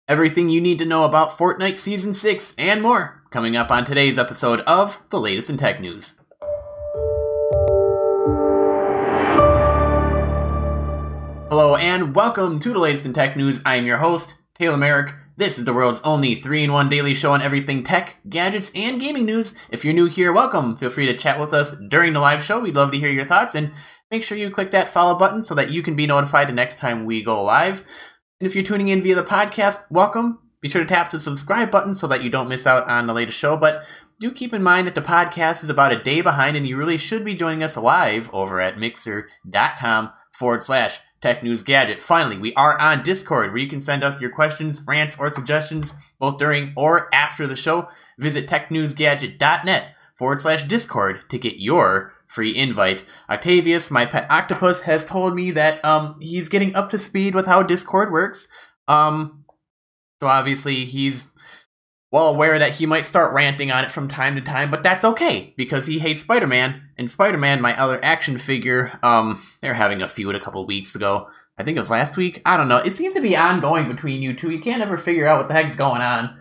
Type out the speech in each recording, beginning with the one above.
Everything you need to know about Fortnite Season 6 and more, coming up on today's episode of The Latest in Tech News. Hello and welcome to The Latest in Tech News. I am your host, Taylor Merrick. This is the world's only 3-in-1 daily show on everything tech, gadgets, and gaming news. If you're new here, welcome. Feel free to chat with us during the live show. We'd love to hear your thoughts, and make sure you click that follow button so that you can be notified the next time we go live. And if you're tuning in via the podcast, welcome. Be sure to tap the subscribe button so that you don't miss out on the latest show. But do keep in mind that the podcast is about a day behind, and you really should be joining us live over at mixer.com/TechNewsGadget. Finally, we are on Discord, where you can send us your questions, rants, or suggestions both during or after the show. Visit technewsgadget.net/Discord to get your free invite. Octavius, my pet octopus, has told me that he's getting up to speed with how Discord works. So obviously he's well aware that he might start ranting on it from time to time, but that's okay, because he hates Spider-Man, and Spider-Man, my other action figure, they're having a feud a couple weeks ago. I think it was last week. I don't know. It seems to be ongoing between you two. You can't ever figure out what the heck's going on.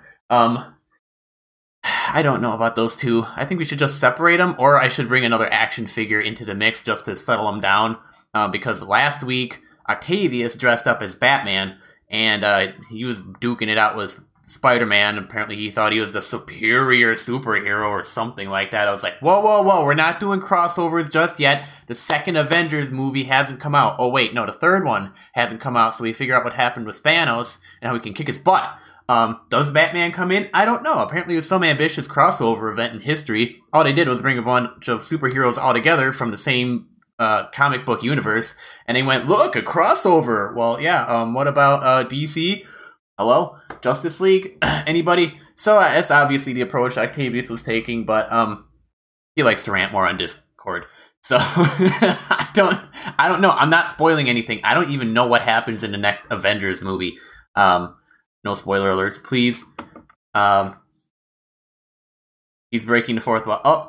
I don't know about those two. I think we should just separate them, or I should bring another action figure into the mix just to settle them down, because last week, Octavius dressed up as Batman, and he was duking it out with Spider-Man. Apparently he thought he was the superior superhero or something like that. I was like, whoa, we're not doing crossovers just yet. The second Avengers movie hasn't come out. Oh wait, no, the third one hasn't come out, so we figure out what happened with Thanos and how we can kick his butt. Does Batman come in? I don't know. Apparently it was some ambitious crossover event in history. All they did was bring a bunch of superheroes all together from the same comic book universe, and they went, look, a crossover. Well, yeah, what about DC? Hello? Justice League? Anybody? So that's obviously the approach Octavius was taking, but he likes to rant more on Discord. So I don't know. I'm not spoiling anything. I don't even know what happens in the next Avengers movie. No spoiler alerts, please. He's breaking the fourth wall. Oh.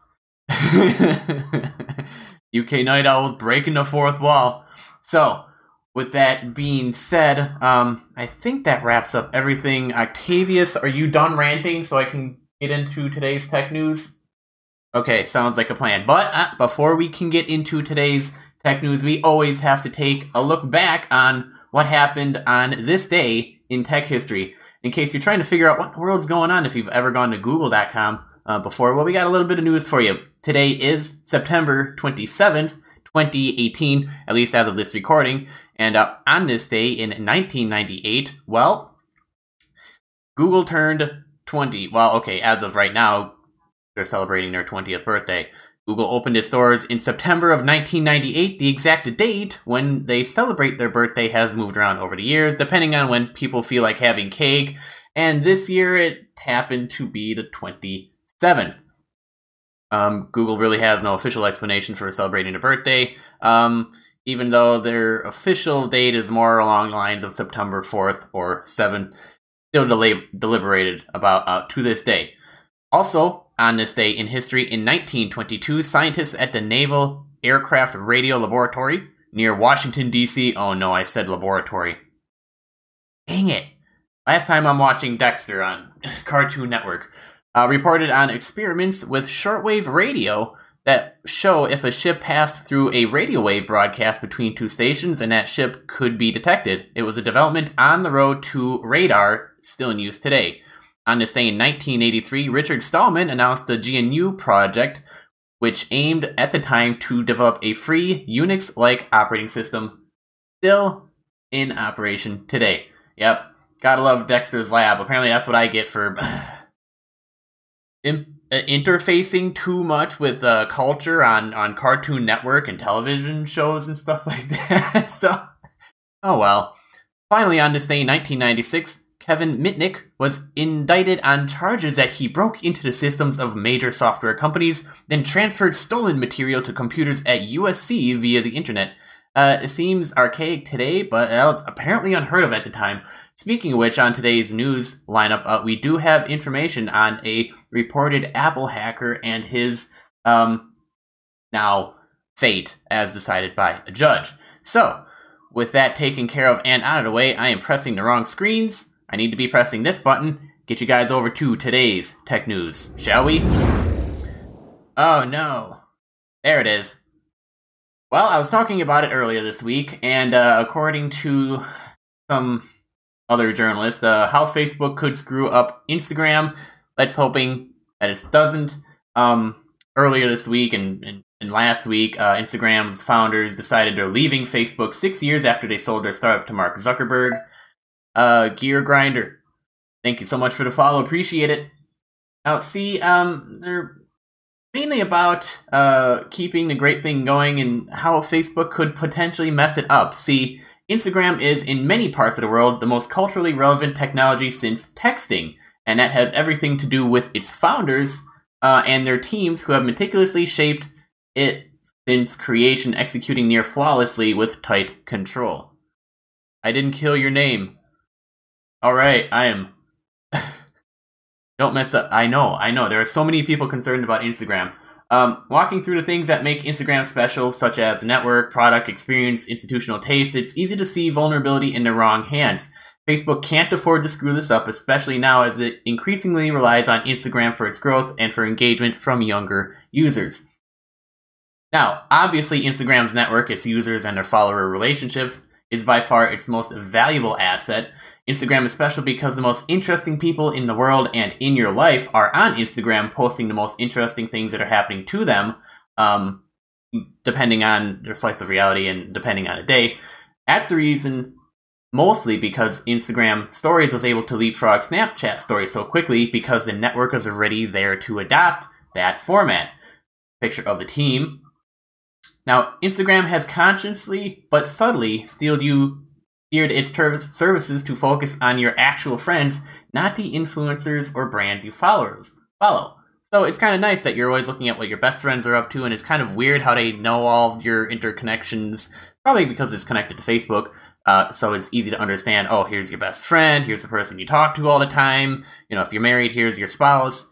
UK Night Owl breaking the fourth wall. So, with that being said, I think that wraps up everything. Octavius, are you done ranting so I can get into today's tech news? Okay, sounds like a plan. But before we can get into today's tech news, we always have to take a look back on what happened on this day in tech history. In case you're trying to figure out what the world's going on, if you've ever gone to google.com before, well, we got a little bit of news for you. Today is September 27th, 2018, at least as of this recording. And on this day in 1998, well, Google turned 20. Well, okay, as of right now, they're celebrating their 20th birthday. Google opened its doors in September of 1998. The exact date when they celebrate their birthday has moved around over the years, depending on when people feel like having cake. And this year it happened to be the 27th. Google really has no official explanation for celebrating a birthday, even though their official date is more along the lines of September 4th or 7th. Still deliberated about to this day. Also, on this day in history, in 1922, scientists at the Naval Aircraft Radio Laboratory near Washington, D.C. Oh no, I said laboratory. Dang it. Last time I'm watching Dexter on Cartoon Network. Reported on experiments with shortwave radio that show if a ship passed through a radio wave broadcast between two stations, and that ship could be detected. It was a development on the road to radar, still in use today. On this day in 1983, Richard Stallman announced the GNU project, which aimed at the time to develop a free Unix-like operating system, still in operation today. Yep, gotta love Dexter's Lab. Apparently that's what I get for interfacing too much with culture on Cartoon Network and television shows and stuff like that. So, oh well. Finally, on this day in 1996, Kevin Mitnick was indicted on charges that he broke into the systems of major software companies, then transferred stolen material to computers at USC via the internet. It seems archaic today, but that was apparently unheard of at the time. Speaking of which, on today's news lineup, we do have information on a reported Apple hacker and his, now, fate as decided by a judge. So, with that taken care of and out of the way, I am pressing the wrong screens. I need to be pressing this button. Get you guys over to today's tech news, shall we? Oh no. There it is. Well, I was talking about it earlier this week, and according to some other journalists, how Facebook could screw up Instagram. Let's hoping that it doesn't. Earlier this week and last week, Instagram's founders decided they're leaving Facebook 6 years after they sold their startup to Mark Zuckerberg. Gear Grinder, thank you so much for the follow. Appreciate it. Now, see, they're mainly about keeping the great thing going and how Facebook could potentially mess it up. See, Instagram is, in many parts of the world, the most culturally relevant technology since texting, and that has everything to do with its founders and their teams who have meticulously shaped it since creation, executing near flawlessly with tight control. I didn't kill your name. Alright, I am. Don't mess up. I know. There are so many people concerned about Instagram. Walking through the things that make Instagram special, such as network, product, experience, institutional taste, it's easy to see vulnerability in the wrong hands. Facebook can't afford to screw this up, especially now as it increasingly relies on Instagram for its growth and for engagement from younger users. Now, obviously, Instagram's network, its users, and their follower relationships is by far its most valuable asset. Instagram is special because the most interesting people in the world and in your life are on Instagram, posting the most interesting things that are happening to them, depending on their slice of reality and depending on the day. That's the reason, mostly because Instagram Stories was able to leapfrog Snapchat Stories so quickly, because the network is already there to adopt that format. Picture of the team. Now, Instagram has consciously but subtly steered its services to focus on your actual friends, not the influencers or brands you follow. So it's kind of nice that you're always looking at what your best friends are up to, and it's kind of weird how they know all of your interconnections, probably because it's connected to Facebook. So it's easy to understand, oh, here's your best friend, here's the person you talk to all the time, if you're married, here's your spouse,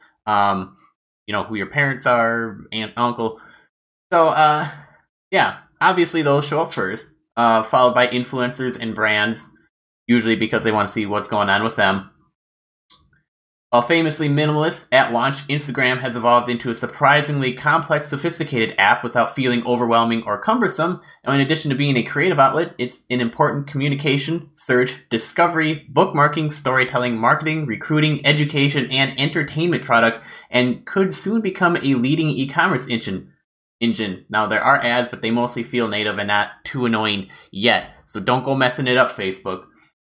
who your parents are, aunt, uncle. So, yeah, obviously those show up first. Followed by influencers and brands, usually because they want to see what's going on with them. While famously minimalist at launch, Instagram has evolved into a surprisingly complex, sophisticated app without feeling overwhelming or cumbersome. And in addition to being a creative outlet, it's an important communication, search, discovery, bookmarking, storytelling, marketing, recruiting, education, and entertainment product, and could soon become a leading e-commerce engine. Now, there are ads, but they mostly feel native and not too annoying yet. So don't go messing it up, Facebook.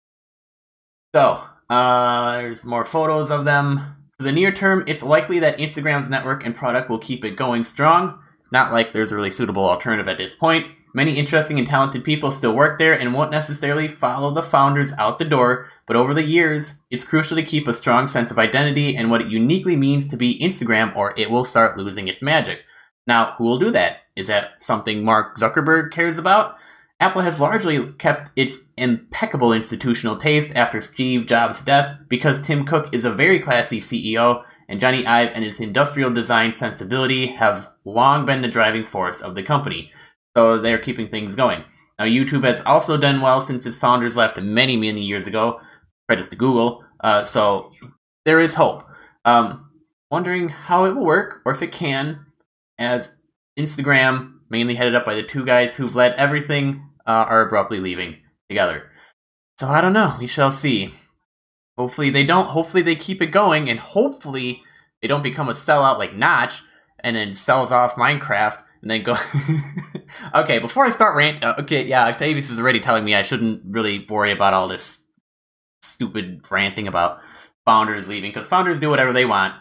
So, there's more photos of them. For the near term, it's likely that Instagram's network and product will keep it going strong. Not like there's a really suitable alternative at this point. Many interesting and talented people still work there and won't necessarily follow the founders out the door, but over the years, it's crucial to keep a strong sense of identity and what it uniquely means to be Instagram, or it will start losing its magic. Now, who will do that? Is that something Mark Zuckerberg cares about? Apple has largely kept its impeccable institutional taste after Steve Jobs' death because Tim Cook is a very classy CEO, and Johnny Ive and his industrial design sensibility have long been the driving force of the company. So they're keeping things going. Now, YouTube has also done well since its founders left many, many years ago. Credits to Google. So there is hope. Wondering how it will work, or if it can, as Instagram, mainly headed up by the two guys who've led everything, are abruptly leaving together. So I don't know. We shall see. Hopefully they don't. Hopefully they keep it going, and hopefully they don't become a sellout like Notch and then sells off Minecraft and then go... Okay, before I start Octavius is already telling me I shouldn't really worry about all this stupid ranting about founders leaving, because founders do whatever they want.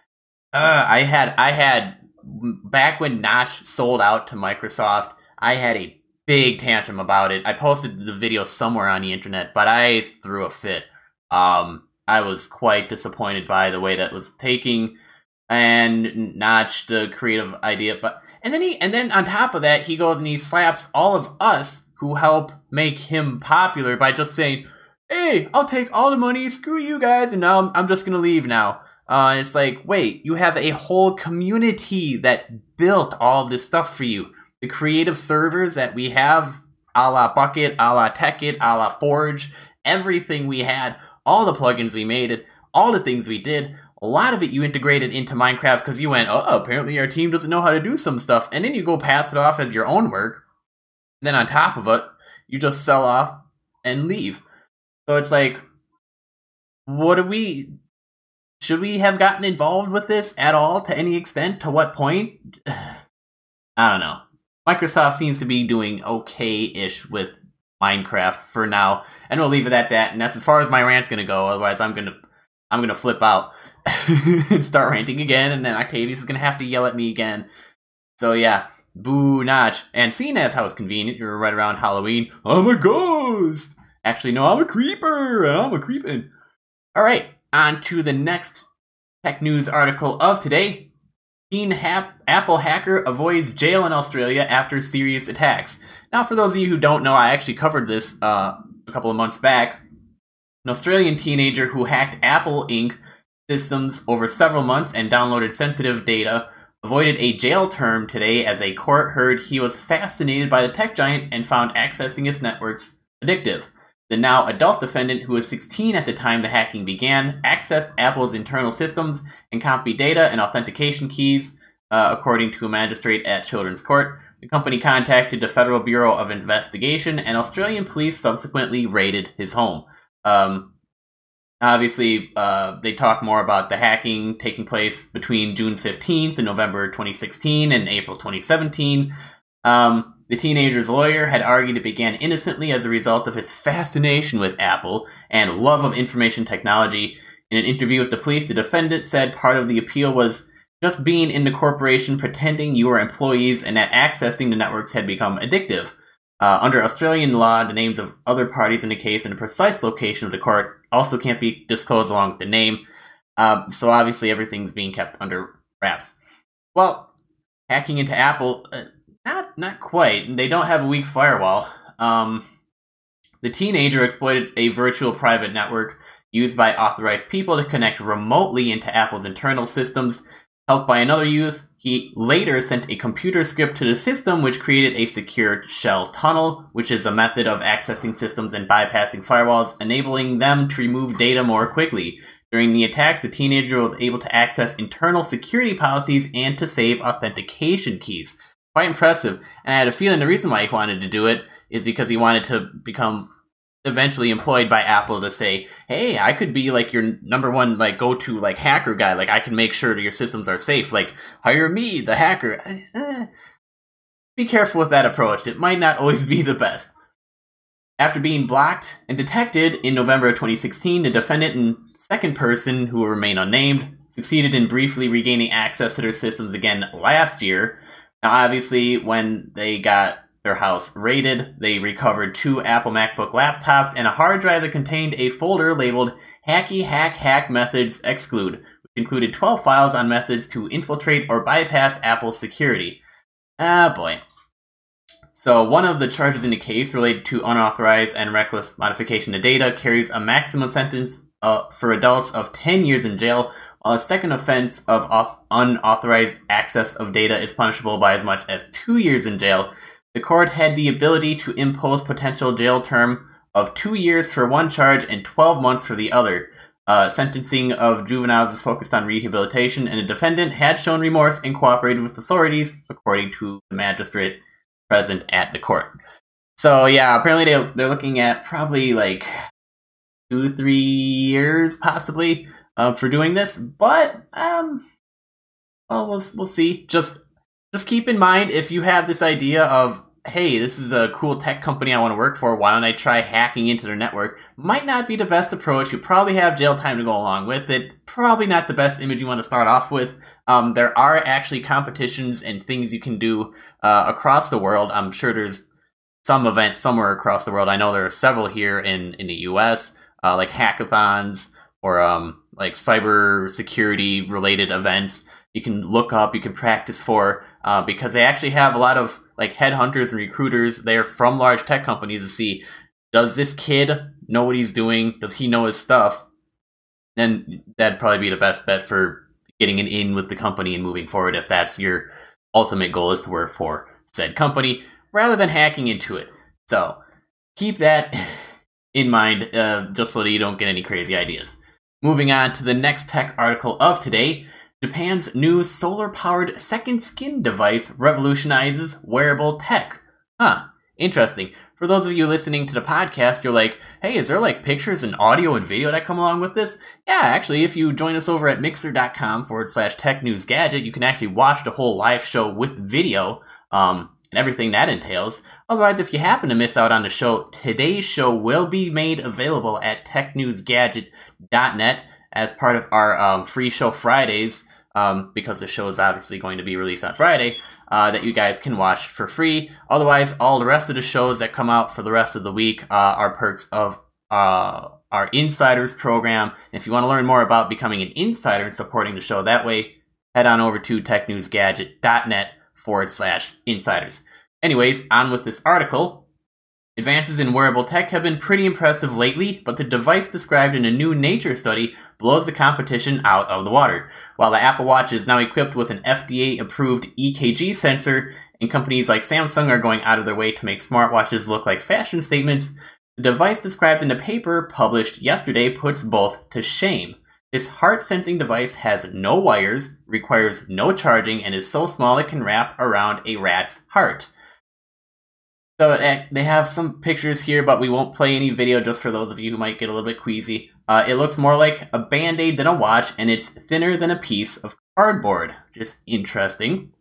I had back when Notch sold out to Microsoft, I had a big tantrum about it. I posted the video somewhere on the internet, but I threw a fit. I was quite disappointed by the way that was taking, and Notch, the creative idea. And then on top of that, he goes and he slaps all of us who help make him popular by just saying, "Hey, I'll take all the money. Screw you guys, and now I'm just gonna leave now." And it's like, wait, you have a whole community that built all of this stuff for you. The creative servers that we have, a la Bucket, a la Tekkit, a la Forge, everything we had all the plugins we made, all the things we did. A lot of it you integrated into Minecraft because you went, oh, apparently our team doesn't know how to do some stuff. And then you go pass it off as your own work. Then on top of it, you just sell off and leave. So it's like, should we have gotten involved with this at all to any extent? To what point? I don't know. Microsoft seems to be doing okay-ish with Minecraft for now. And we'll leave it at that. And that's as far as my rant's gonna go. Otherwise, I'm gonna flip out and start ranting again. And then Octavius is gonna have to yell at me again. So yeah, boo Notch. And seeing as how it's convenient, you're right around Halloween. I'm a ghost. Actually, no, I'm a creeper. And I'm a creepin'. All right, on to the next tech news article of today. Teen Apple hacker avoids jail in Australia after serious attacks. Now, for those of you who don't know, I actually covered this a couple of months back. An Australian teenager who hacked Apple Inc. systems over several months and downloaded sensitive data avoided a jail term today as a court heard he was fascinated by the tech giant and found accessing its networks addictive. The now adult defendant, who was 16 at the time the hacking began, accessed Apple's internal systems and copied data and authentication keys, according to a magistrate at Children's Court. The company contacted the Federal Bureau of Investigation, and Australian police subsequently raided his home. Obviously, they talk more about the hacking taking place between June 15th and November 2016 and April 2017. The teenager's lawyer had argued it began innocently as a result of his fascination with Apple and love of information technology. In an interview with the police, the defendant said part of the appeal was just being in the corporation, pretending you were employees, and that accessing the networks had become addictive. Under Australian law, the names of other parties in the case and the precise location of the court also can't be disclosed along with the name. So obviously everything's being kept under wraps. Well, hacking into Apple... Not quite. They don't have a weak firewall. The teenager exploited a virtual private network used by authorized people to connect remotely into Apple's internal systems. Helped by another youth, he later sent a computer script to the system which created a secure shell tunnel, which is a method of accessing systems and bypassing firewalls, enabling them to remove data more quickly. During the attacks, the teenager was able to access internal security policies and to save authentication keys. Quite impressive, and I had a feeling the reason why he wanted to do it is because he wanted to become eventually employed by Apple to say, hey, I could be like your number one like go-to like hacker guy, like I can make sure that your systems are safe, like hire me, the hacker. Be careful with that approach, it might not always be the best. After being blocked and detected in November of 2016, the defendant and second person, who will remain unnamed, succeeded in briefly regaining access to their systems again last year. Now, obviously, when they got their house raided, they recovered 2 Apple MacBook laptops and a hard drive that contained a folder labeled Hacky Hack Methods Exclude, which included 12 files on methods to infiltrate or bypass Apple's security. Ah, boy. So, one of the charges in the case related to unauthorized and reckless modification of data carries a maximum sentence for adults of 10 years in jail, while a second offense of unauthorized access of data is punishable by as much as 2 years in jail. The court had the ability to impose potential jail term of 2 years for one charge and 12 months for the other. Sentencing of juveniles is focused on rehabilitation, and the defendant had shown remorse and cooperated with authorities, according to the magistrate present at the court. So yeah, apparently they're looking at probably like 2 to 3 years, possibly, for doing this, but well, we'll see. Just keep in mind, if you have this idea of, hey, this is a cool tech company I want to work for, why don't I try hacking into their network? Might not be the best approach. You probably have jail time to go along with it. Probably not the best image you want to start off with. There are actually competitions and things you can do across the world. I'm sure there's some events somewhere across the world. I know there are several here in the US, like hackathons, or like cyber security related events you can look up, you can practice for, because they actually have a lot of like headhunters and recruiters there from large tech companies to see, does this kid know what he's doing? Does he know his stuff? Then that'd probably be the best bet for getting an in with the company and moving forward, if that's your ultimate goal, is to work for said company rather than hacking into it. So keep that in mind, just so that you don't get any crazy ideas. Moving on to the next tech article of today, Japan's new solar-powered second skin device revolutionizes wearable tech. Huh, interesting. For those of you listening to the podcast, you're like, hey, is there like pictures and audio and video that come along with this? Yeah, actually, if you join us over at mixer.com/tech-news-gadget, you can actually watch the whole live show with video, and everything that entails. Otherwise, if you happen to miss out on the show, today's show will be made available at technewsgadget.net as part of our free show Fridays, because the show is obviously going to be released on Friday, that you guys can watch for free. Otherwise, all the rest of the shows that come out for the rest of the week are perks of our Insiders program. And if you want to learn more about becoming an insider and supporting the show that way, head on over to technewsgadget.net/insiders. Anyways, on with this article. Advances in wearable tech have been pretty impressive lately, but the device described in a new Nature study blows the competition out of the water. While the Apple Watch is now equipped with an FDA-approved EKG sensor, and companies like Samsung are going out of their way to make smartwatches look like fashion statements, the device described in a paper published yesterday puts both to shame. This heart-sensing device has no wires, requires no charging, and is so small it can wrap around a rat's heart. So they have some pictures here, but we won't play any video just for those of you who might get a little bit queasy. It looks more like a Band-Aid than a watch, and it's thinner than a piece of cardboard. Just interesting.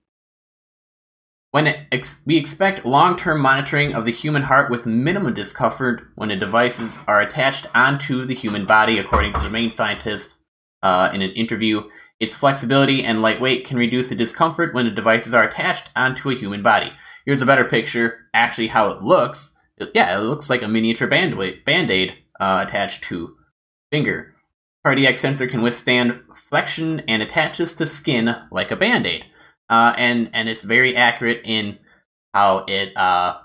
We expect long-term monitoring of the human heart with minimum discomfort when the devices are attached onto the human body, according to the main scientist in an interview. Its flexibility and lightweight can reduce the discomfort when the devices are attached onto a human body. Here's a better picture, actually how it looks. It looks like a miniature Band-Aid attached to finger. Cardiac sensor can withstand flexion and attaches to skin like a Band-Aid. And it's very accurate in how it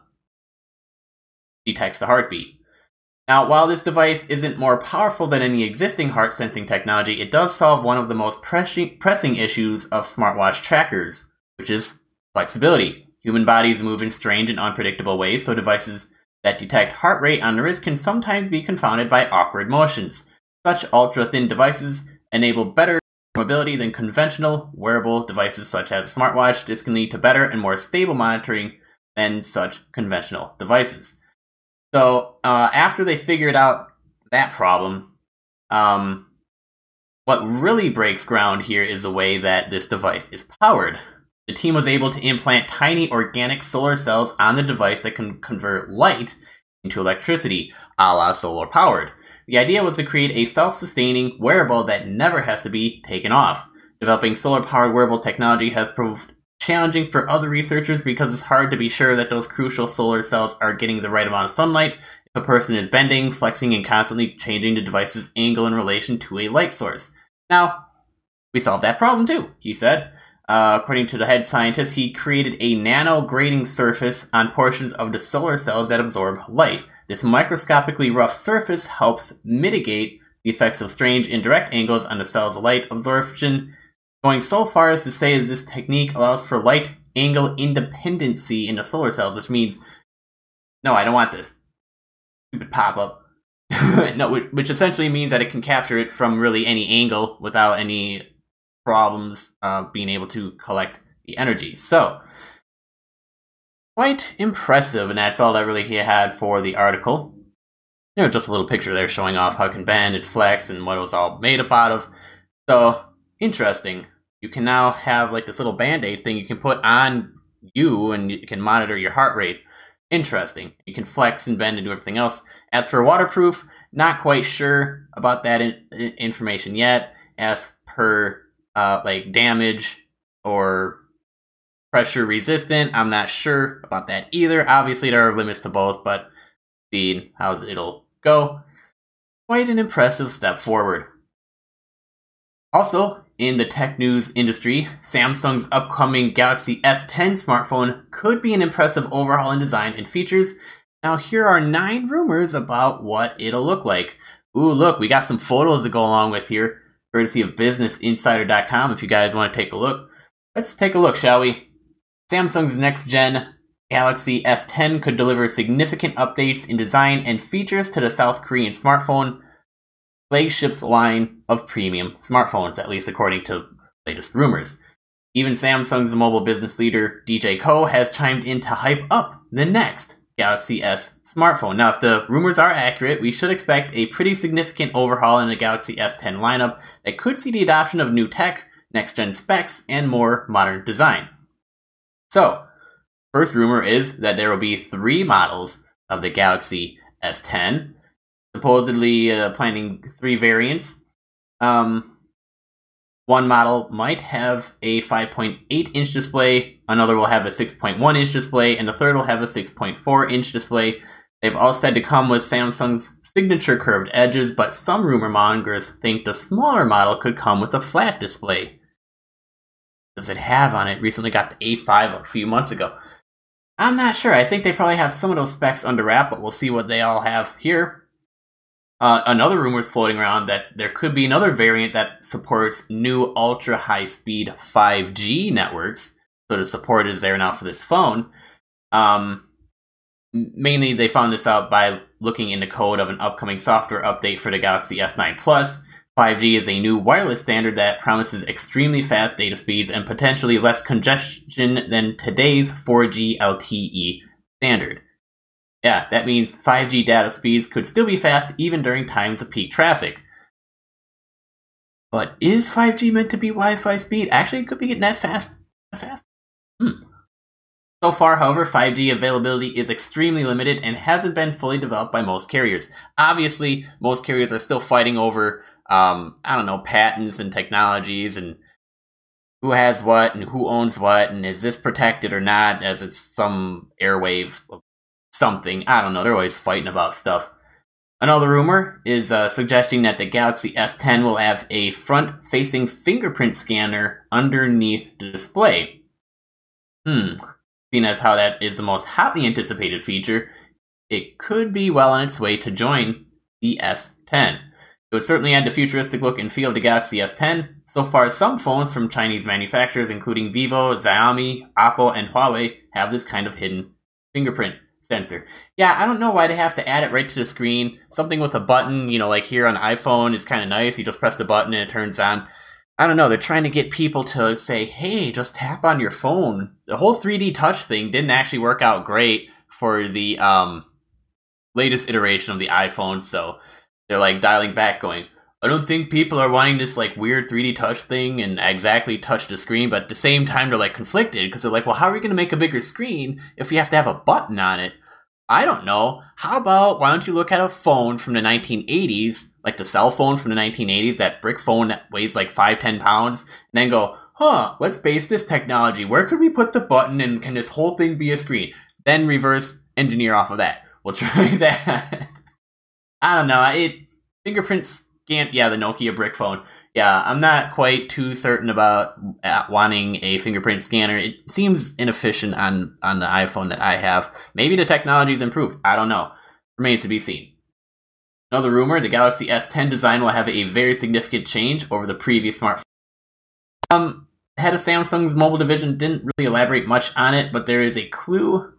detects the heartbeat. Now, while this device isn't more powerful than any existing heart-sensing technology, it does solve one of the most pressing issues of smartwatch trackers, which is flexibility. Human bodies move in strange and unpredictable ways, so devices that detect heart rate on the wrist can sometimes be confounded by awkward motions. Such ultra-thin devices enable better mobility than conventional wearable devices such as a smartwatch. This can lead to better and more stable monitoring than such conventional devices. So after they figured out that problem, what really breaks ground here is the way that this device is powered. The team was able to implant tiny organic solar cells on the device that can convert light into electricity, a la solar powered. The idea was to create a self-sustaining wearable that never has to be taken off. Developing solar-powered wearable technology has proved challenging for other researchers because it's hard to be sure that those crucial solar cells are getting the right amount of sunlight if a person is bending, flexing, and constantly changing the device's angle in relation to a light source. Now, we solved that problem too, he said. According to the head scientist, he created a nano-grating surface on portions of the solar cells that absorb light. This microscopically rough surface helps mitigate the effects of strange indirect angles on the cell's light absorption, going so far as to say that this technique allows for light angle independency in the solar cells, which means, no, I don't want this. Stupid pop-up. No, which essentially means that it can capture it from really any angle without any problems being able to collect the energy. So, quite impressive, and that's all that really he had for the article. There's just a little picture there showing off how it can bend and flex and what it was all made up out of. So, interesting. You can now have like this little Band-Aid thing you can put on you and you can monitor your heart rate. Interesting. You can flex and bend and do everything else. As for waterproof, not quite sure about that information yet. As per like damage or pressure resistant, I'm not sure about that either. Obviously, there are limits to both, but seeing how it'll go, quite an impressive step forward. Also, in the tech news industry, Samsung's upcoming Galaxy S10 smartphone could be an impressive overhaul in design and features. Now, here are 9 rumors about what it'll look like. Ooh, look, we got some photos to go along with here, courtesy of BusinessInsider.com if you guys want to take a look. Let's take a look, shall we? Samsung's next-gen Galaxy S10 could deliver significant updates in design and features to the South Korean smartphone flagship's line of premium smartphones, at least according to latest rumors. Even Samsung's mobile business leader, DJ Ko, has chimed in to hype up the next Galaxy S smartphone. Now, if the rumors are accurate, we should expect a pretty significant overhaul in the Galaxy S10 lineup that could see the adoption of new tech, next-gen specs, and more modern design. So, first rumor is that there will be 3 models of the Galaxy S10, supposedly planning 3 variants. One model might have a 5.8-inch display, another will have a 6.1-inch display, and the third will have a 6.4-inch display. They've all said to come with Samsung's signature curved edges, but some rumor mongers think the smaller model could come with a flat display. Does it have on it? Recently got the A5 a few months ago. I'm not sure. I think they probably have some of those specs under wrap, but we'll see what they all have here. Another rumor is floating around that there could be another variant that supports new ultra-high-speed 5G networks. So the support is there now for this phone. Mainly, they found this out by looking in the code of an upcoming software update for the Galaxy S9 Plus. 5G is a new wireless standard that promises extremely fast data speeds and potentially less congestion than today's 4G LTE standard. Yeah, that means 5G data speeds could still be fast even during times of peak traffic. But is 5G meant to be Wi-Fi speed? Actually, it could be getting that fast. So far, however, 5G availability is extremely limited and hasn't been fully developed by most carriers. Obviously, most carriers are still fighting over, patents and technologies and who has what and who owns what and is this protected or not, as it's some airwave something. I don't know. They're always fighting about stuff. Another rumor is suggesting that the Galaxy S10 will have a front-facing fingerprint scanner underneath the display. Seeing as how that is the most hotly anticipated feature, it could be well on its way to join the S10. It would certainly add the futuristic look and feel of the Galaxy S10. So far, some phones from Chinese manufacturers, including Vivo, Xiaomi, Oppo, and Huawei, have this kind of hidden fingerprint sensor. Yeah, I don't know why they have to add it right to the screen. Something with a button, like here on iPhone is kind of nice. You just press the button and it turns on. I don't know. They're trying to get people to say, hey, just tap on your phone. The whole 3D touch thing didn't actually work out great for the latest iteration of the iPhone. So they're like dialing back going, I don't think people are wanting this like weird 3D touch thing and exactly touch the screen, but at the same time they're like conflicted because they're like, well, how are we going to make a bigger screen if we have to have a button on it? I don't know. How about, why don't you look at a phone from the 1980s, like the cell phone from the 1980s, that brick phone that weighs like 5-10 pounds, and then go, let's base this technology. Where could we put the button and can this whole thing be a screen? Then reverse engineer off of that. We'll try that. I don't know. Fingerprint scan, yeah, the Nokia brick phone. Yeah, I'm not quite too certain about wanting a fingerprint scanner. It seems inefficient on the iPhone that I have. Maybe the technology's improved. I don't know. Remains to be seen. Another rumor, the Galaxy S10 design will have a very significant change over the previous smartphone. Head of Samsung's mobile division didn't really elaborate much on it, but there is a clue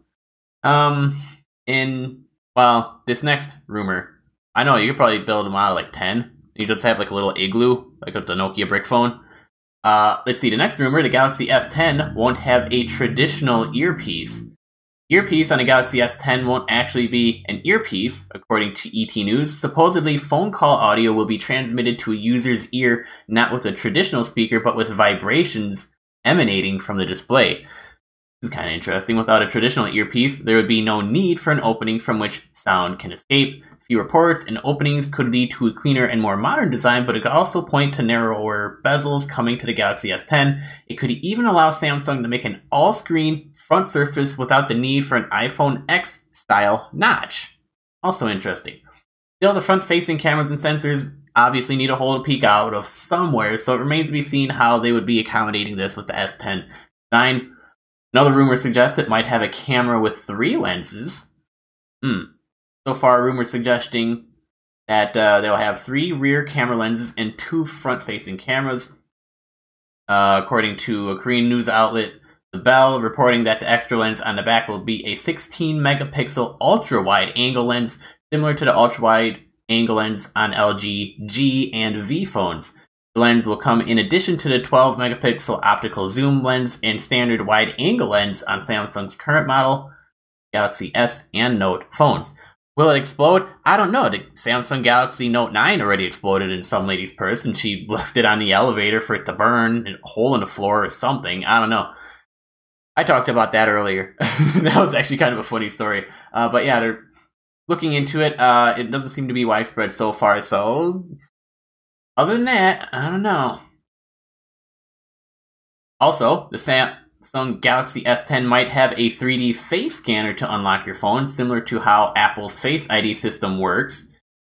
in this next rumor. I know, you could probably build them out of like 10. You just have like a little igloo, like with the Nokia brick phone. Let's see, the next rumor, the Galaxy S10 won't have a traditional earpiece. Earpiece on the Galaxy S10 won't actually be an earpiece, according to ET News. Supposedly, phone call audio will be transmitted to a user's ear, not with a traditional speaker, but with vibrations emanating from the display. This is kind of interesting. Without a traditional earpiece, there would be no need for an opening from which sound can escape. Fewer ports and openings could lead to a cleaner and more modern design, but it could also point to narrower bezels coming to the Galaxy S10. It could even allow Samsung to make an all-screen front surface without the need for an iPhone X-style notch. Also interesting. Still, the front-facing cameras and sensors obviously need a hole to peek out of somewhere, so it remains to be seen how they would be accommodating this with the S10 design. Another rumor suggests it might have a camera with 3 lenses. So far, rumors suggesting that they'll have 3 rear camera lenses and 2 front-facing cameras. According to a Korean news outlet, The Bell reporting that the extra lens on the back will be a 16 megapixel ultra wide angle lens, similar to the ultra wide angle lens on LG G and V phones. The lens will come in addition to the 12 megapixel optical zoom lens and standard wide angle lens on Samsung's current model Galaxy S and Note phones. Will it explode? I don't know. The Samsung Galaxy Note 9 already exploded in some lady's purse, and she left it on the elevator for it to burn, a hole in the floor or something. I don't know. I talked about that earlier. That was actually kind of a funny story. But yeah, they're looking into it. It doesn't seem to be widespread so far, so other than that, I don't know. Also, the Samsung Galaxy S10 might have a 3D face scanner to unlock your phone, similar to how Apple's Face ID system works.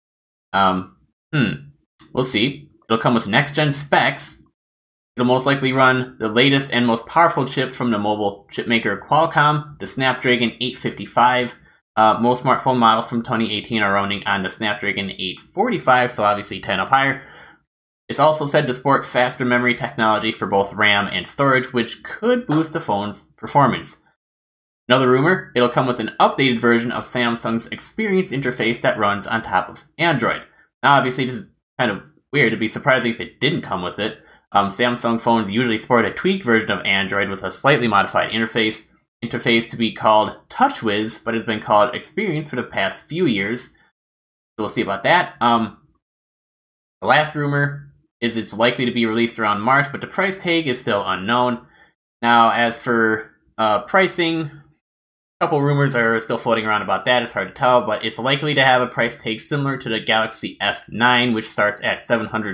We'll see. It'll come with next-gen specs. It'll most likely run the latest and most powerful chip from the mobile chipmaker Qualcomm, the Snapdragon 855. Most smartphone models from 2018 are running on the Snapdragon 845, so obviously 10 up higher. It's also said to support faster memory technology for both RAM and storage, which could boost the phone's performance. Another rumor, it'll come with an updated version of Samsung's Experience interface that runs on top of Android. Now, obviously, this is kind of weird. It'd be surprising if it didn't come with it. Samsung phones usually support a tweaked version of Android with a slightly modified interface to be called TouchWiz, but has been called Experience for the past few years. So we'll see about that. The last rumor is it's likely to be released around March, but the price tag is still unknown. Now, as for pricing, a couple rumors are still floating around about that. It's hard to tell, but it's likely to have a price tag similar to the Galaxy S9, which starts at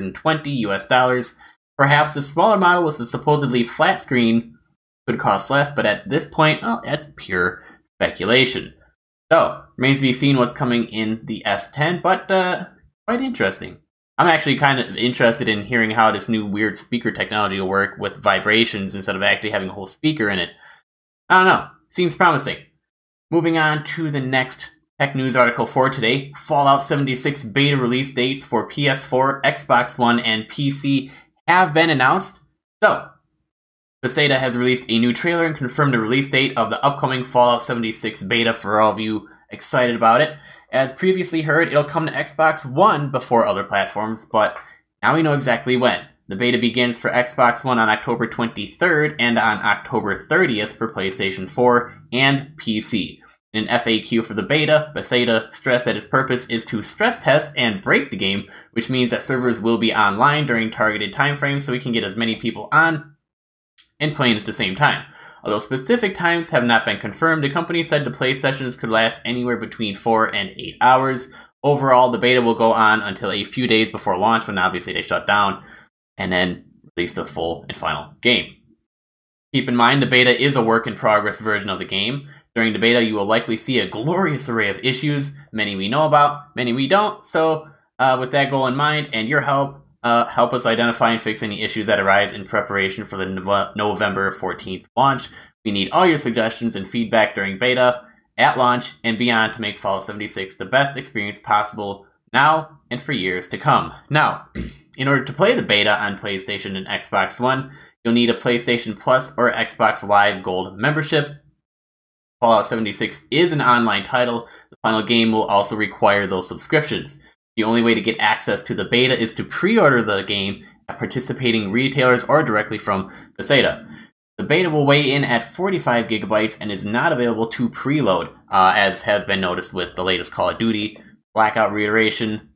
$720 US. Perhaps the smaller model with a supposedly flat screen could cost less, but at this point, that's pure speculation. So, remains to be seen what's coming in the S10, but quite interesting. I'm actually kind of interested in hearing how this new weird speaker technology will work with vibrations instead of actually having a whole speaker in it. I don't know. Seems promising. Moving on to the next tech news article for today. Fallout 76 beta release dates for PS4, Xbox One, and PC have been announced. So, Bethesda has released a new trailer and confirmed the release date of the upcoming Fallout 76 beta for all of you excited about it. As previously heard, it'll come to Xbox One before other platforms, but now we know exactly when. The beta begins for Xbox One on October 23rd and on October 30th for PlayStation 4 and PC. In an FAQ for the beta, Bethesda stressed that its purpose is to stress test and break the game, which means that servers will be online during targeted timeframes so we can get as many people on and playing at the same time. Although specific times have not been confirmed, the company said the play sessions could last anywhere between 4 and 8 hours. Overall, the beta will go on until a few days before launch, when obviously they shut down, and then release the full and final game. Keep in mind, the beta is a work-in-progress version of the game. During the beta, you will likely see a glorious array of issues, many we know about, many we don't, so with that goal in mind and your help, help us identify and fix any issues that arise in preparation for the November 14th launch. We need all your suggestions and feedback during beta, at launch, and beyond to make Fallout 76 the best experience possible now and for years to come. Now, in order to play the beta on PlayStation and Xbox One, you'll need a PlayStation Plus or Xbox Live Gold membership. Fallout 76 is an online title. The final game will also require those subscriptions. The only way to get access to the beta is to pre-order the game at participating retailers or directly from Bethesda. The beta will weigh in at 45 gigabytes and is not available to preload, as has been noticed with the latest Call of Duty, Blackout Reiteration.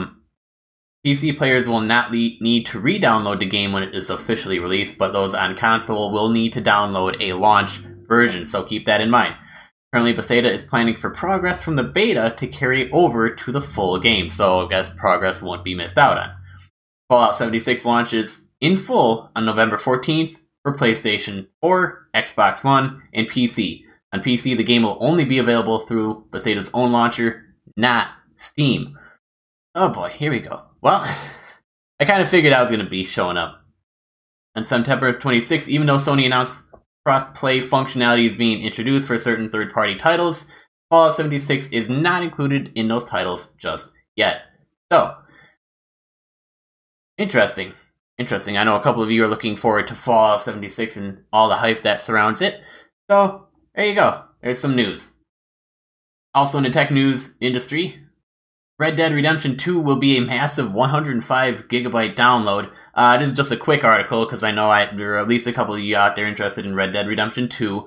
PC players will not need to re-download the game when it is officially released, but those on console will need to download a launch version, so keep that in mind. Currently, Bethesda is planning for progress from the beta to carry over to the full game, so I guess progress won't be missed out on. Fallout 76 launches in full on November 14th for PlayStation 4, Xbox One, and PC. On PC, the game will only be available through Bethesda's own launcher, not Steam. Oh boy, here we go. Well, I kind of figured I was going to be showing up. On September 26th, even though Sony announced cross-play functionality is being introduced for certain third-party titles, Fallout 76 is not included in those titles just yet. So, interesting. Interesting. I know a couple of you are looking forward to Fallout 76 and all the hype that surrounds it. So, there you go. There's some news. Also in the tech news industry, Red Dead Redemption 2 will be a massive 105 gigabyte download. It is just a quick article because I know there are at least a couple of you out there interested in Red Dead Redemption 2.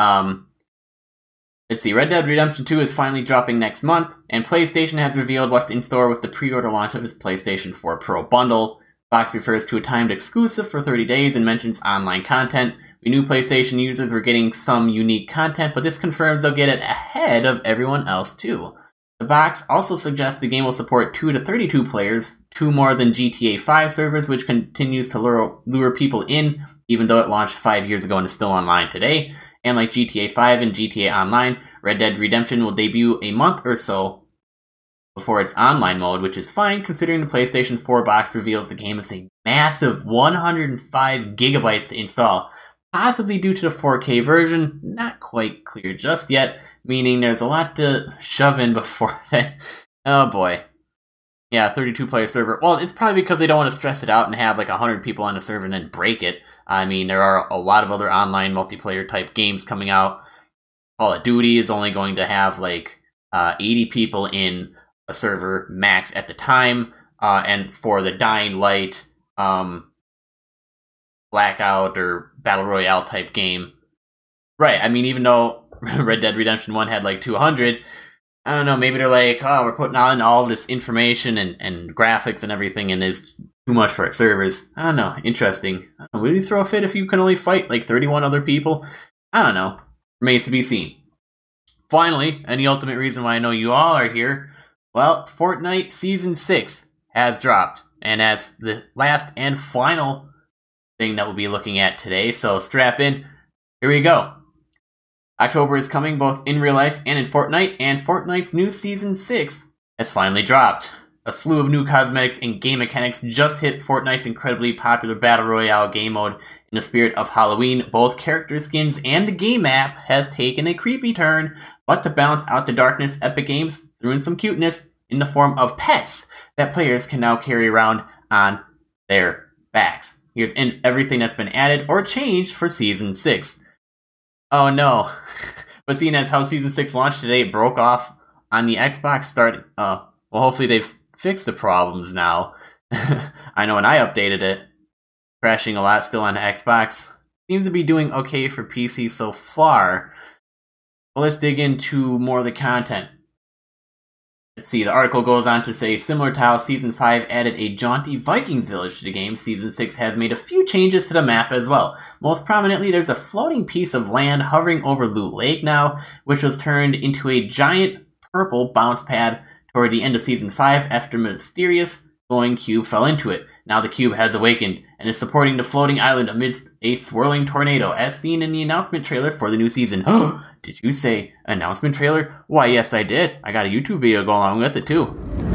Let's see, Red Dead Redemption 2 is finally dropping next month, and PlayStation has revealed what's in store with the pre-order launch of its PlayStation 4 Pro bundle. Fox refers to a timed exclusive for 30 days and mentions online content. We knew PlayStation users were getting some unique content, but this confirms they'll get it ahead of everyone else too. The box also suggests the game will support 2 to 32 players, 2 more than GTA 5 servers, which continues to lure people in, even though it launched 5 years ago and is still online today. And like GTA 5 and GTA Online, Red Dead Redemption will debut a month or so before its online mode, which is fine considering the PlayStation 4 box reveals the game is a massive 105 gigabytes to install, possibly due to the 4K version, not quite clear just yet, meaning there's a lot to shove in before that. Oh boy. Yeah, 32 player server. Well, it's probably because they don't want to stress it out and have like 100 people on the server and then break it. I mean, there are a lot of other online multiplayer type games coming out. Call of Duty is only going to have like 80 people in a server max at the time. And for the Dying Light, Blackout or Battle Royale type game. Right, I mean, even though Red Dead Redemption 1 had like 200, I don't know, maybe they're like, oh, we're putting on all this information and graphics and everything, and it's too much for its servers. I don't know, interesting. I don't know, would you throw a fit if you can only fight like 31 other people? I don't know. Remains to be seen. Finally, and the ultimate reason why I know you all are here, well, Fortnite Season 6 has dropped, and as the last and final thing that we'll be looking at today, so strap in. Here we go. October is coming both in real life and in Fortnite, and Fortnite's new Season 6 has finally dropped. A slew of new cosmetics and game mechanics just hit Fortnite's incredibly popular Battle Royale game mode. In the spirit of Halloween, both character skins and the game map has taken a creepy turn, but to balance out the darkness, Epic Games threw in some cuteness in the form of pets that players can now carry around on their backs. Here's everything that's been added or changed for Season 6. Oh no. But seeing as how Season 6 launched today, it broke off on the Xbox well, hopefully they've fixed the problems now. I know when I updated it, crashing a lot still on Xbox. Seems to be doing okay for PC so far. Well, let's dig into more of the content. Let's see, the article goes on to say, similar to how Season 5 added a jaunty Vikings village to the game, Season 6 has made a few changes to the map as well. Most prominently, there's a floating piece of land hovering over Loot Lake now, which was turned into a giant purple bounce pad toward the end of Season 5 after a mysterious glowing cube fell into it. Now the cube has awakened and is supporting the floating island amidst a swirling tornado, as seen in the announcement trailer for the new season. Did you say announcement trailer? Why, yes, I did. I got a YouTube video go along with it, too.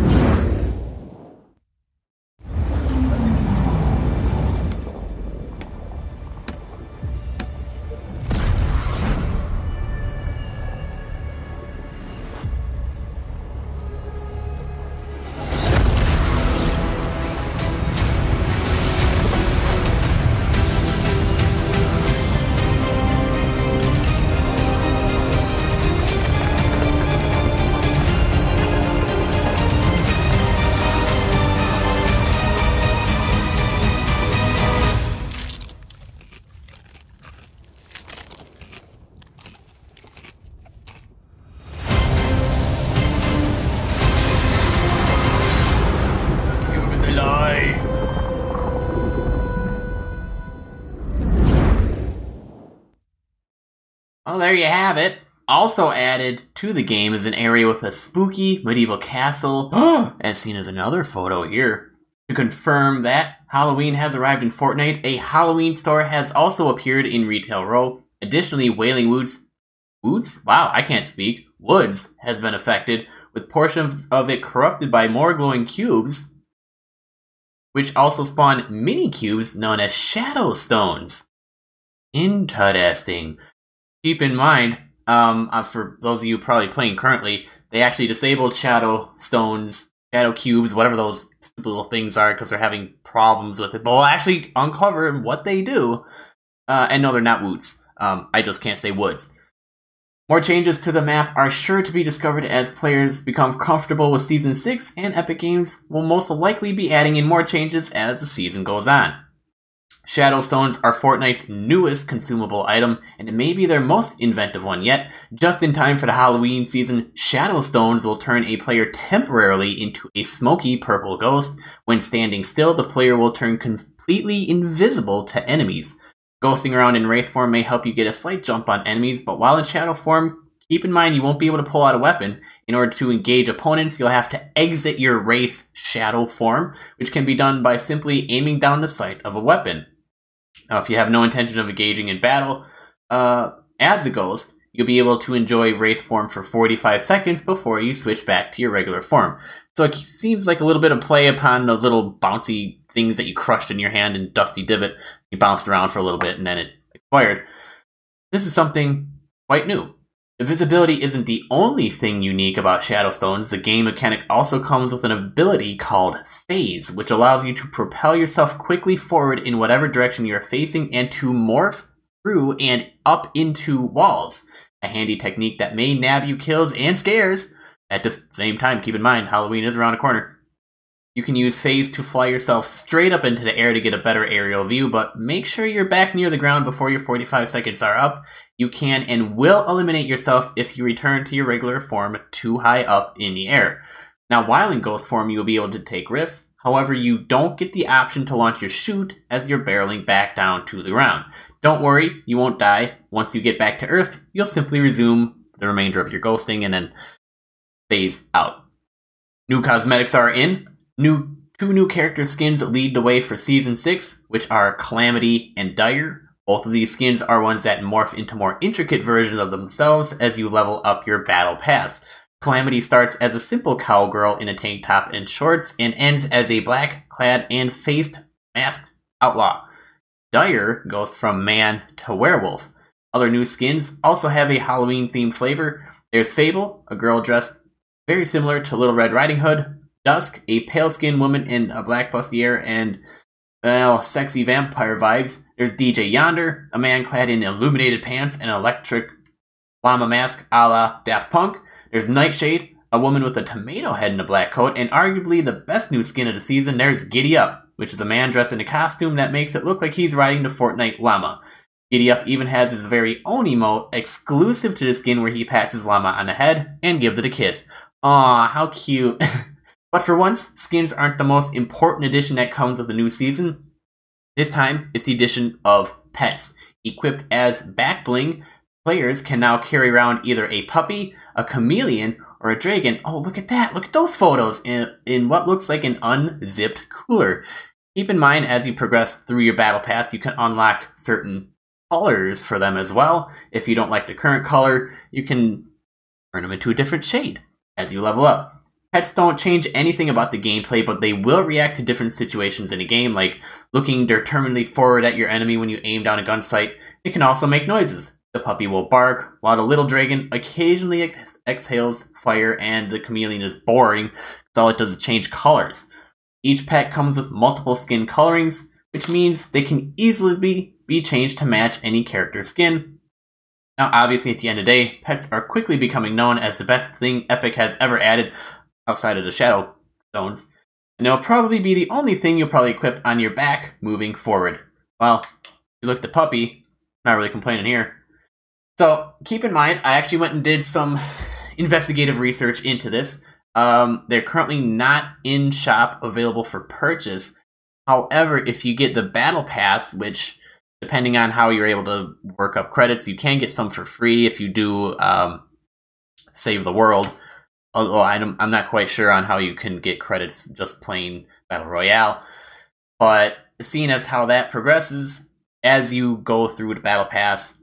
Well, there you have it. Also added to the game is an area with a spooky medieval castle, as seen as another photo here. To confirm that Halloween has arrived in Fortnite, a Halloween store has also appeared in Retail Row. Additionally, Wailing Woods? Wow, I can't speak. Woods has been affected, with portions of it corrupted by more glowing cubes, which also spawn mini cubes known as Shadow Stones. Interesting. Keep in mind, for those of you probably playing currently, they actually disabled Shadow Stones shadow cubes, whatever those stupid little things are, because they're having problems with it. But we'll actually uncover what they do. And no, they're not woods. I just can't say woods. More changes to the map are sure to be discovered as players become comfortable with Season 6, and Epic Games will most likely be adding in more changes as the season goes on. Shadow Stones are Fortnite's newest consumable item, and it may be their most inventive one yet. Just in time for the Halloween season, Shadow Stones will turn a player temporarily into a smoky purple ghost. When standing still, the player will turn completely invisible to enemies. Ghosting around in Wraith form may help you get a slight jump on enemies, but while in Shadow form, keep in mind you won't be able to pull out a weapon. In order to engage opponents, you'll have to exit your Wraith Shadow form, which can be done by simply aiming down the sight of a weapon. Now, if you have no intention of engaging in battle as a ghost, you'll be able to enjoy Wraith form for 45 seconds before you switch back to your regular form. So it seems like a little bit of play upon those little bouncy things that you crushed in your hand in Dusty Divot. You bounced around for a little bit and then it expired. This is something quite new. Invisibility isn't the only thing unique about Shadow Stones. The game mechanic also comes with an ability called Phase, which allows you to propel yourself quickly forward in whatever direction you're facing and to morph through and up into walls. A handy technique that may nab you kills and scares. At the same time, keep in mind, Halloween is around the corner. You can use Phase to fly yourself straight up into the air to get a better aerial view, but make sure you're back near the ground before your 45 seconds are up. You can and will eliminate yourself if you return to your regular form too high up in the air. Now, while in Ghost form, you'll be able to take risks. However, you don't get the option to launch your chute as you're barreling back down to the ground. Don't worry, you won't die. Once you get back to Earth, you'll simply resume the remainder of your ghosting and then phase out. New cosmetics are in. Two new character skins lead the way for Season 6, which are Calamity and Dire. Both of these skins are ones that morph into more intricate versions of themselves as you level up your battle pass. Calamity starts as a simple cowgirl in a tank top and shorts and ends as a black-clad and faced masked outlaw. Dire goes from man to werewolf. Other new skins also have a Halloween-themed flavor. There's Fable, a girl dressed very similar to Little Red Riding Hood. Dusk, a pale-skinned woman in a black bustier and, sexy vampire vibes. There's DJ Yonder, a man clad in illuminated pants and an electric llama mask a la Daft Punk. There's Nightshade, a woman with a tomato head and a black coat. And arguably the best new skin of the season, there's Giddy Up, which is a man dressed in a costume that makes it look like he's riding the Fortnite llama. Giddy Up even has his very own emote exclusive to the skin where he pats his llama on the head and gives it a kiss. Aw, how cute. But for once, skins aren't the most important addition that comes with the new season. This time, it's the addition of pets. Equipped as back bling, players can now carry around either a puppy, a chameleon, or a dragon. Oh, look at that! Look at those photos in what looks like an unzipped cooler. Keep in mind, as you progress through your battle pass, you can unlock certain colors for them as well. If you don't like the current color, you can turn them into a different shade as you level up. Pets don't change anything about the gameplay, but they will react to different situations in a game, like looking determinedly forward at your enemy when you aim down a gun sight. It can also make noises. The puppy will bark, while the little dragon occasionally exhales fire, and the chameleon is boring, because all it does is change colors. Each pet comes with multiple skin colorings, which means they can easily be changed to match any character's skin. Now, obviously, at the end of the day, pets are quickly becoming known as the best thing Epic has ever added outside of the Shadow Stones, and they'll probably be the only thing you'll probably equip on your back moving forward. Well, if you look at the puppy, not really complaining here. So, keep in mind, I actually went and did some investigative research into this. They're currently not in shop available for purchase. However, if you get the Battle Pass, which, depending on how you're able to work up credits, you can get some for free if you do Save the World. Although I'm not quite sure on how you can get credits just plain Battle Royale. But seeing as how that progresses, as you go through the Battle Pass,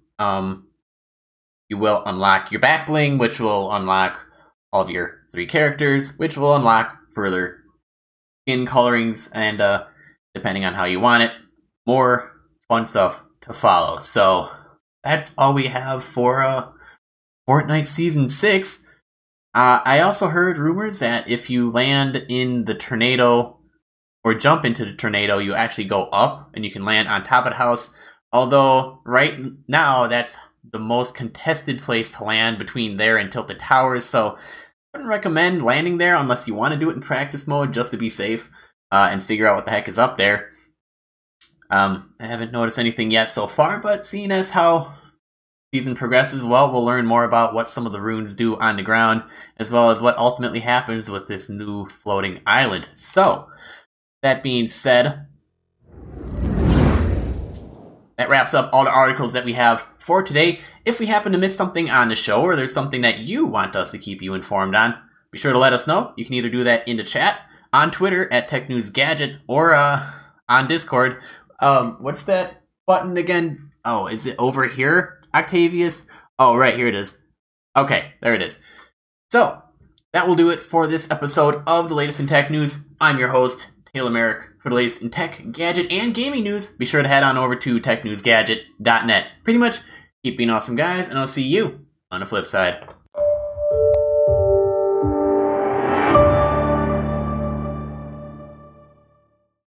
you will unlock your back bling, which will unlock all of your 3 characters, which will unlock further skin colorings, and depending on how you want it, more fun stuff to follow. So that's all we have for Fortnite Season 6. I also heard rumors that if you land in the tornado or jump into the tornado, you actually go up and you can land on top of the house. Although right now that's the most contested place to land between there and Tilted Towers, so I wouldn't recommend landing there unless you want to do it in practice mode just to be safe and figure out what the heck is up there. I haven't noticed anything yet so far, but seeing as how season progresses, well, we'll learn more about what some of the runes do on the ground, as well as what ultimately happens with this new floating island. So, that being said, that wraps up all the articles that we have for today. If we happen to miss something on the show, or there's something that you want us to keep you informed on, be sure to let us know. You can either do that in the chat, on Twitter at TechNewsGadget, or on Discord. What's that button again? Oh, is it over here, Octavius? Oh, right, here it is. Okay, there it is. So, that will do it for this episode of the latest in tech news. I'm your host, Taylor Merrick. For the latest in tech, gadget, and gaming news, be sure to head on over to technewsgadget.net. Pretty much, keep being awesome, guys, and I'll see you on the flip side.